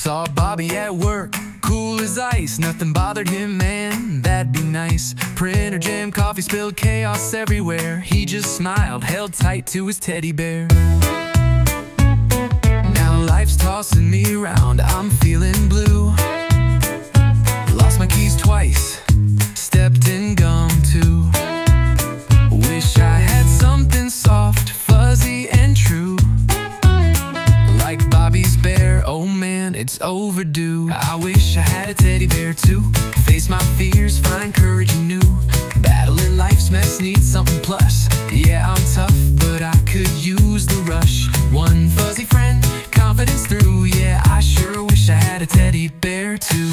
Saw Bobby at work, cool as ice. Nothing bothered him, man, that'd be nice. Printer jam, coffee spilled, chaos everywhere. He just smiled, held tight to his teddy bear. Now life's tossing me around, I'm feeling blue. Lost my keys twice, stepped in gum too. Wish I had something soft, fuzzy and true, like Bobby's bear. Oh man, it's overdue. I wish I had a teddy bear to face my fears, find courage anew. Battling life's mess, need something plus. Yeah, I'm tough, but I could use the rush. One fuzzy friend, confidence through. Yeah, I sure wish I had a teddy bear too.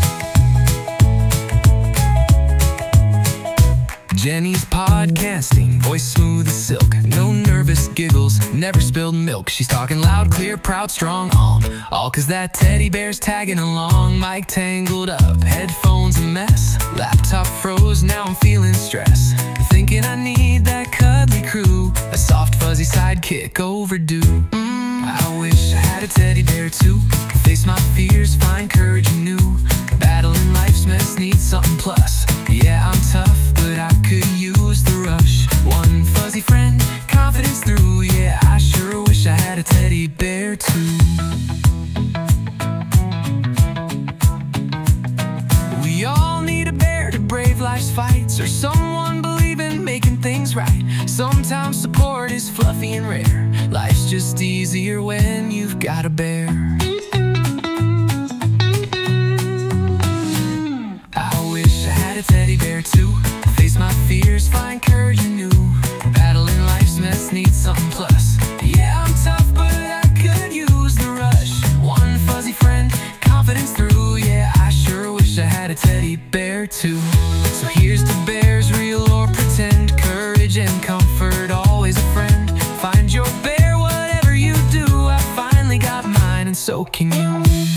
Jenny's podcasting, voice smooth as silk. No nervous giggles, never spilled milk. She's talking loud, clear, proud, strong, all 'cause that teddy bear's tagging along. Mic tangled up, headphones a mess. Laptop froze, now I'm feeling stress. Thinking I need that cuddly crew, a soft fuzzy sidekick overdue. I wish I had a teddy bear too, face my fears, find courage anew. Battling life's mess, need something plus. Yeah, I'm tough, but I could use the rush. One fuzzy friend, confidence through. Yeah, I sure wish I had a teddy bear too. We all need a bear to brave life's fights, or someone believe in making things right. Sometimes support is fluffy and rare. Life's just easier when you've got a bear. Teddy bear too, face my fears, find courage anew. Battling life's mess, need something plus. Yeah, I'm tough, but I could use the rush. One fuzzy friend, confidence through. Yeah, I sure wish I had a teddy bear too. So here's to bears, real or pretend. Courage and comfort, always a friend. Find your bear, whatever you do. I finally got mine, and so can you.